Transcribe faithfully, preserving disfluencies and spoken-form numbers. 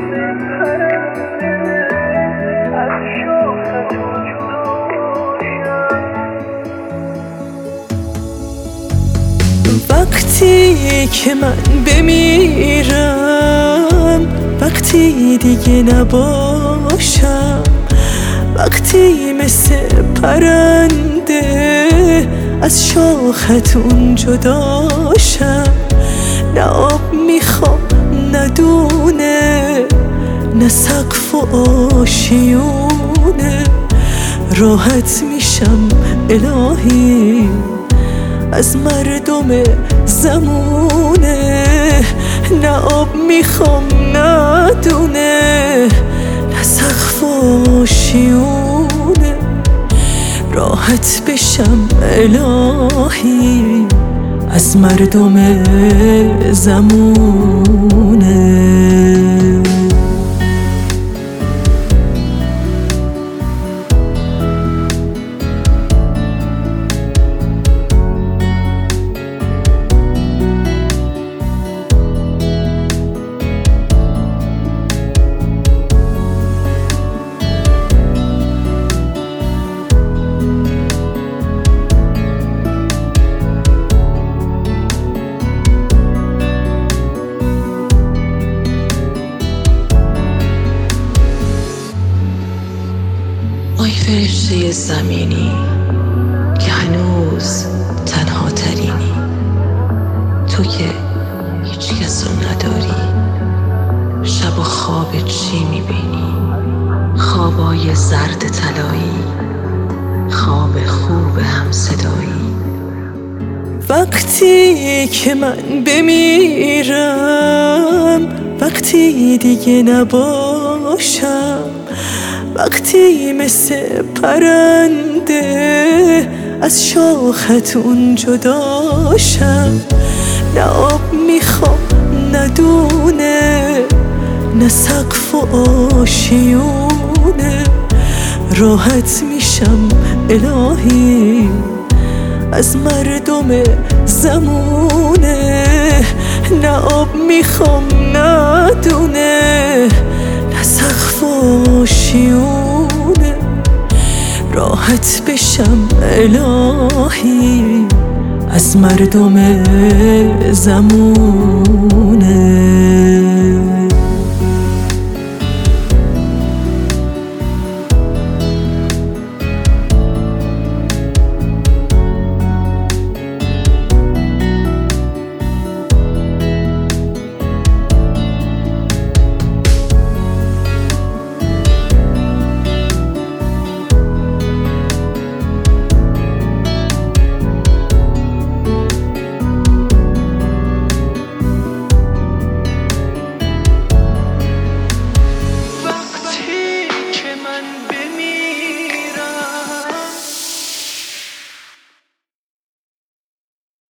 وقتی که من بمیرم، وقتی دیگه نباشم، وقتی مثل پرنده از شاختون جداشم، نه آب میخوام نه دونه، نه سقف و آشیونه، راحت میشم الهی از مردم زمونه، نه آب میخوام نه دونه، نه سقف و آشیونه، راحت بشم الهی از مردم زمونه. آی فرشته زمینی که هنوز تنها ترینی، تو که هیچ کس رو نداری، شب و خواب چی میبینی؟ خوابای زرد طلایی، خواب خوب هم صدایی. وقتی که من بمیرم، وقتی دیگه نباشم، وقتی مثل پرنده از شاختون جداشم، نه آب میخوام نه دونه، نه سقف و آشیونه، راحت میشم الهی از مردم زمونه، نه آب میخوام نه دونه، نه سقف و آشیونه، راحت بشم الهی از مردم زمونه.